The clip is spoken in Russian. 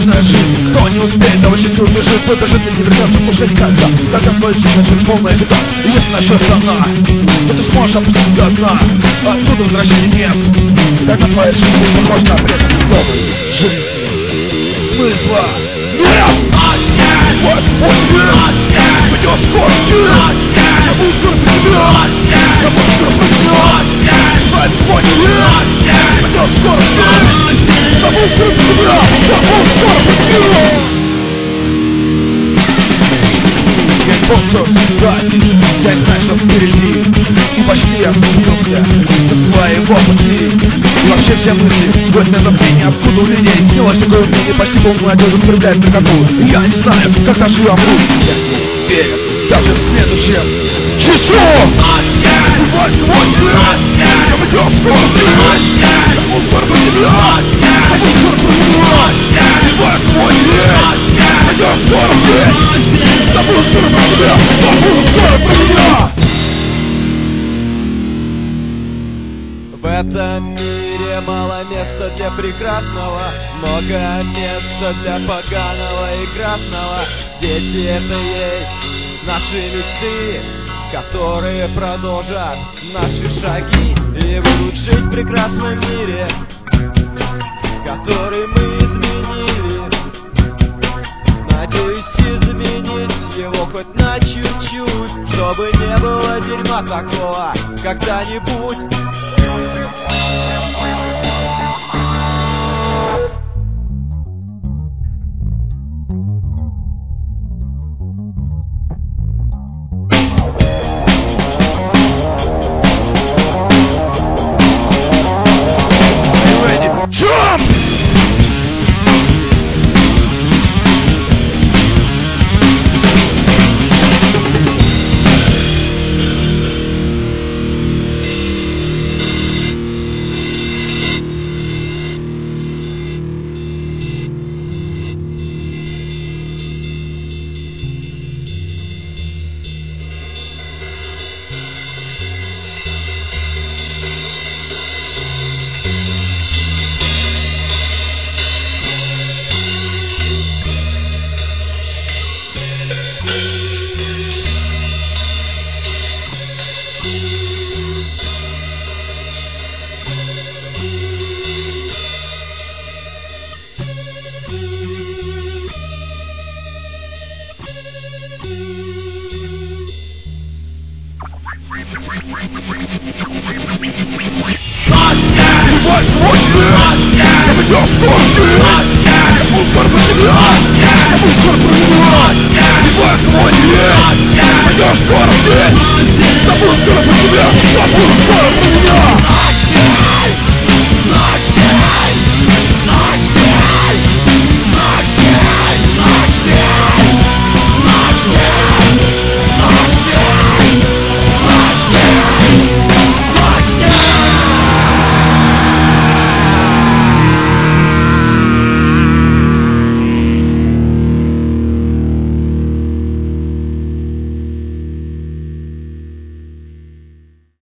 сложная жизнь. Кто не успеет, того чуть убежит, кто жить не вернется уже никогда. Когда твоя жизнь начнет полная беда, и если начнется она, то ты сможешь опуститься до дна. Отсюда возвращения нет. Тогда твоя жизнь будет похожа на бред новой жизни. Смысла нет! Вот твой нет! Пойдешь скоро нет! Я буду скоро про тебя! Я буду скоро про тебя! Знай твой нет! Пойдешь скоро нет! Я буду скоро про тебя! Я буду скоро про тебя! Я полчаса сзади, я не знаю, что впереди. И почти я сбился со своего пути. И вообще все мысли в это направление. Откуда у людей сила, такое умение. Почти полмолодежи проявляет наркоту. И я не знаю, как наши умрут. Я не верю, даже в следующем часу. Убивать свой свет. Я выйдешь скоро свет. Я буду скоро про тебя. Я буду скоро про тебя. Убивать свой свет. Пойдешь скоро свет. Я буду скоро про тебя. Я буду скоро про тебя. В этом мире мало места для прекрасного, много места для поганого и красного. Дети — это есть наши мечты, которые продолжат наши шаги и будут жить в прекрасном мире, который мы изменили. Надеюсь изменить его хоть на чуть-чуть, чтобы не было дерьма такого когда-нибудь.